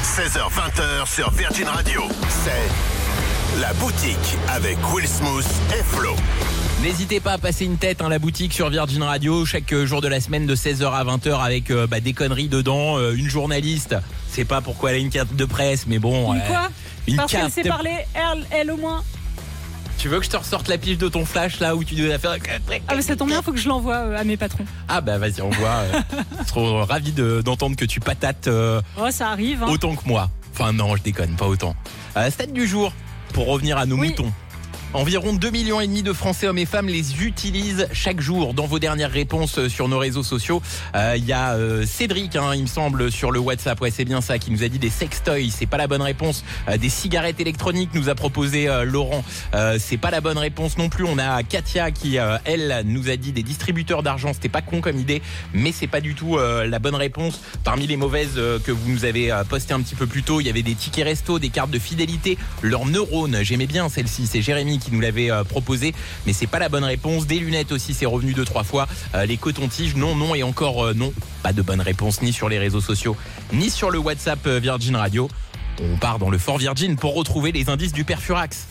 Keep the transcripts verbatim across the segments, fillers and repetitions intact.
seize heures vingt sur Virgin Radio. C'est La Boutique avec Will Smooth et Flo. N'hésitez pas à passer une tête, hein, La Boutique sur Virgin Radio, chaque jour de la semaine de seize heures à vingt heures avec euh, bah, des conneries dedans, euh, une journaliste, c'est pas pourquoi elle a une carte de presse, mais bon... Une euh, quoi une Parce qu'elle carte sait de... parler, elle, elle au moins. Tu veux que je te ressorte la pige de ton flash là où tu dois faire... Ah mais ça tombe bien, faut que je l'envoie euh, à mes patrons. Ah bah vas-y, on voit. Euh, je serais ravi de, d'entendre que tu patates euh, Oh ça arrive hein. autant que moi. Enfin non, je déconne, pas autant. Euh, stade du jour, pour revenir à nos Oui. moutons. Environ deux millions et demi de Français, hommes et femmes, les utilisent chaque jour. Dans vos dernières réponses sur nos réseaux sociaux, il euh, y a euh, Cédric, hein, il me semble, sur le WhatsApp, ouais c'est bien ça, qui nous a dit des sextoys, c'est pas la bonne réponse. Euh, des cigarettes électroniques, nous a proposé euh, Laurent, euh, c'est pas la bonne réponse non plus. On a Katia qui, euh, elle, nous a dit des distributeurs d'argent, c'était pas con comme idée, mais c'est pas du tout euh, la bonne réponse. Parmi les mauvaises euh, que vous nous avez euh, postées un petit peu plus tôt, il y avait des tickets resto, des cartes de fidélité, leurs neurones, j'aimais bien celle-ci, c'est Jérémy qui nous l'avait euh, proposé, mais c'est pas la bonne réponse. Des lunettes aussi, c'est revenu deux trois fois. Euh, les cotons-tiges, non, non et encore euh, non. Pas de bonne réponse ni sur les réseaux sociaux, ni sur le WhatsApp euh, Virgin Radio. On part dans le Fort Virgin pour retrouver les indices du père Furax.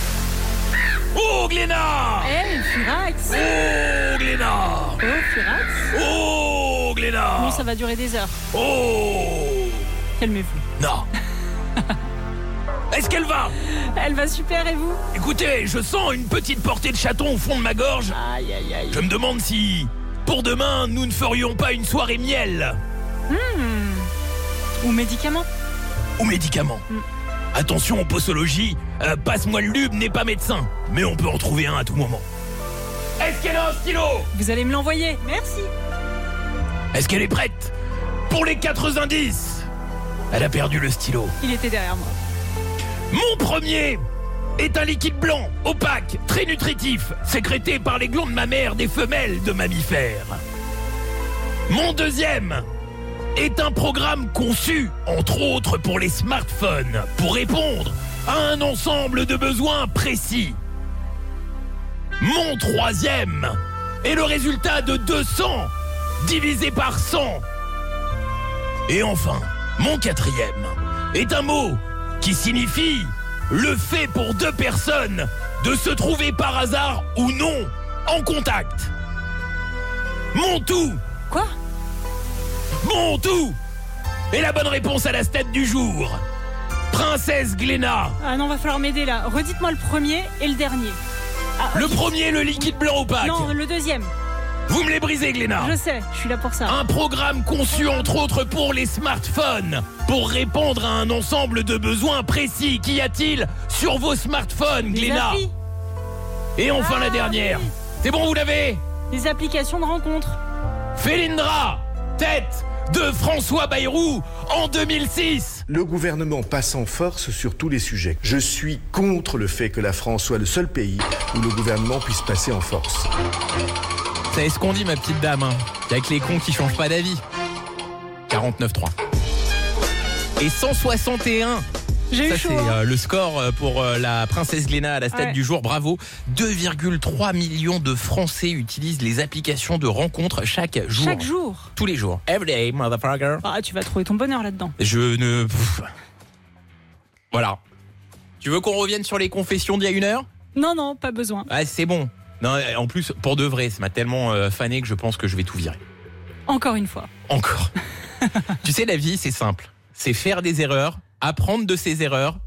Oh Glénat! Eh, Furax. Oh Glénat! Oh, Furax. Oh Glénat! Bon, ça va durer des heures. Oh! Calmez-vous. Non! Est-ce qu'elle va? Elle va super et vous? Écoutez, je sens une petite portée de chaton au fond de ma gorge. Aïe, aïe, aïe. Je me demande si, pour demain, nous ne ferions pas une soirée miel Hmm. Ou médicaments. ou médicaments. Mm. Attention aux posologies, euh, passe-moi le lube n'est pas médecin, mais on peut en trouver un à tout moment. Est-ce qu'elle a un stylo? Vous allez me l'envoyer. Merci. Est-ce qu'elle est prête pour les quatre indices? Elle a perdu le stylo. Il était derrière moi. Mon premier est un liquide blanc, opaque, très nutritif, sécrété par les glandes mammaires des femelles de mammifères. Mon deuxième est un programme conçu, entre autres pour les smartphones, pour répondre à un ensemble de besoins précis. Mon troisième est le résultat de deux cents divisé par cent. Et enfin, mon quatrième est un mot qui signifie le fait pour deux personnes de se trouver par hasard ou non en contact. Mon tout, Quoi? mon tout est la bonne réponse à la stat du jour. Princesse Glénat. Ah non, va falloir m'aider là. Redites-moi le premier et le dernier. Ah, Le ok. premier, le liquide blanc opaque. Non, le deuxième. Vous me les brisez, Glénat. Je sais, je suis là pour ça. Un programme conçu entre autres pour les smartphones, pour répondre à un ensemble de besoins précis. Qu'y a-t-il sur vos smartphones, Des Glénat? applis. Et enfin Ah, la dernière. oui. C'est bon, vous l'avez? Des applications de rencontres. Félindra, tête de François Bayrou en deux mille six. Le gouvernement passe en force sur tous les sujets. Je suis contre le fait que la France soit le seul pays où le gouvernement puisse passer en force. Vous savez ce qu'on dit, ma petite dame, hein. Y'a que les cons qui changent pas d'avis. quarante-neuf trois. Et cent soixante et un. J'ai Ça, eu chaud. c'est hein. euh, le score euh, pour euh, la princesse Glénat à la stat Ouais. du jour. Bravo. deux virgule trois millions de Français utilisent les applications de rencontres chaque jour. Chaque jour. Tous les jours. Every day, motherfucker. Ah, tu vas trouver ton bonheur là-dedans. Je ne... Pff. Voilà. Tu veux qu'on revienne sur les confessions d'il y a une heure? Non, non, pas besoin. Ah, c'est bon. Non, en plus, pour de vrai, ça m'a tellement euh, fané que je pense que je vais tout virer. Encore une fois. Encore. Tu sais, la vie, c'est simple. C'est faire des erreurs, apprendre de ses erreurs